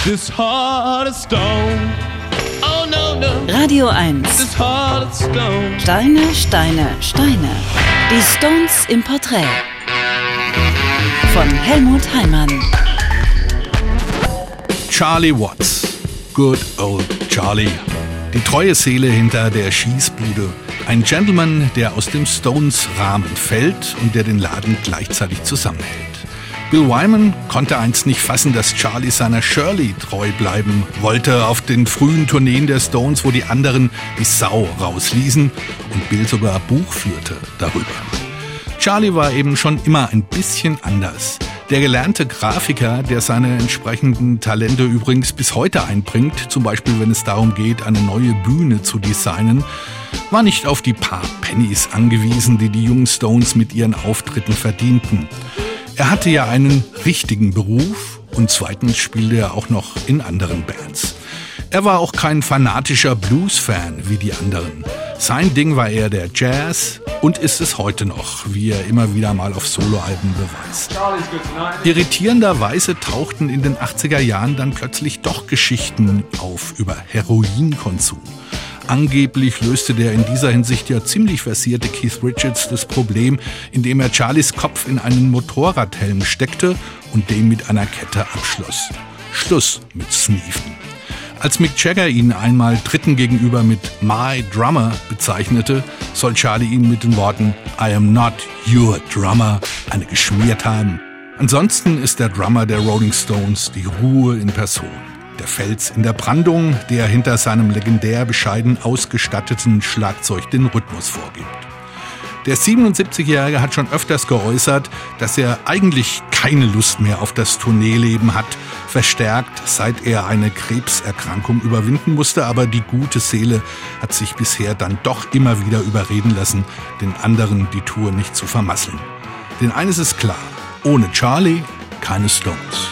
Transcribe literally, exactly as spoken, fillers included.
this heart of stone. Oh no, no. Radio eins. This heart of stone. Steine, Steine, Steine. Die Stones im Porträt. Von Helmut Heimann. Charlie Watts. Good old Charlie. Die treue Seele hinter der Schießbude. Ein Gentleman, der aus dem Stones-Rahmen fällt und der den Laden gleichzeitig zusammenhält. Bill Wyman konnte einst nicht fassen, dass Charlie seiner Shirley treu bleiben wollte auf den frühen Tourneen der Stones, wo die anderen die Sau rausließen und Bill sogar Buch führte darüber. Charlie war eben schon immer ein bisschen anders. Der gelernte Grafiker, der seine entsprechenden Talente übrigens bis heute einbringt, zum Beispiel wenn es darum geht, eine neue Bühne zu designen, war nicht auf die paar Pennies angewiesen, die die jungen Stones mit ihren Auftritten verdienten. Er hatte ja einen richtigen Beruf und zweitens spielte er auch noch in anderen Bands. Er war auch kein fanatischer Blues-Fan wie die anderen. Sein Ding war eher der Jazz und ist es heute noch, wie er immer wieder mal auf Soloalben beweist. Irritierenderweise tauchten in den achtziger Jahren dann plötzlich doch Geschichten auf über Heroinkonsum. Angeblich löste der in dieser Hinsicht ja ziemlich versierte Keith Richards das Problem, indem er Charlies Kopf in einen Motorradhelm steckte und den mit einer Kette abschloss. Schluss mit Sneefen. Als Mick Jagger ihn einmal Dritten gegenüber mit My Drummer bezeichnete, soll Charlie ihn mit den Worten I am not your drummer eine geschmiert haben. Ansonsten ist der Drummer der Rolling Stones die Ruhe in Person. Der Fels in der Brandung, der hinter seinem legendär bescheiden ausgestatteten Schlagzeug den Rhythmus vorgibt. Der siebenundsiebzigjährige hat schon öfters geäußert, dass er eigentlich keine Lust mehr auf das Tourneeleben hat, verstärkt, seit er eine Krebserkrankung überwinden musste, aber die gute Seele hat sich bisher dann doch immer wieder überreden lassen, den anderen die Tour nicht zu vermasseln. Denn eines ist klar, ohne Charlie keine Stones.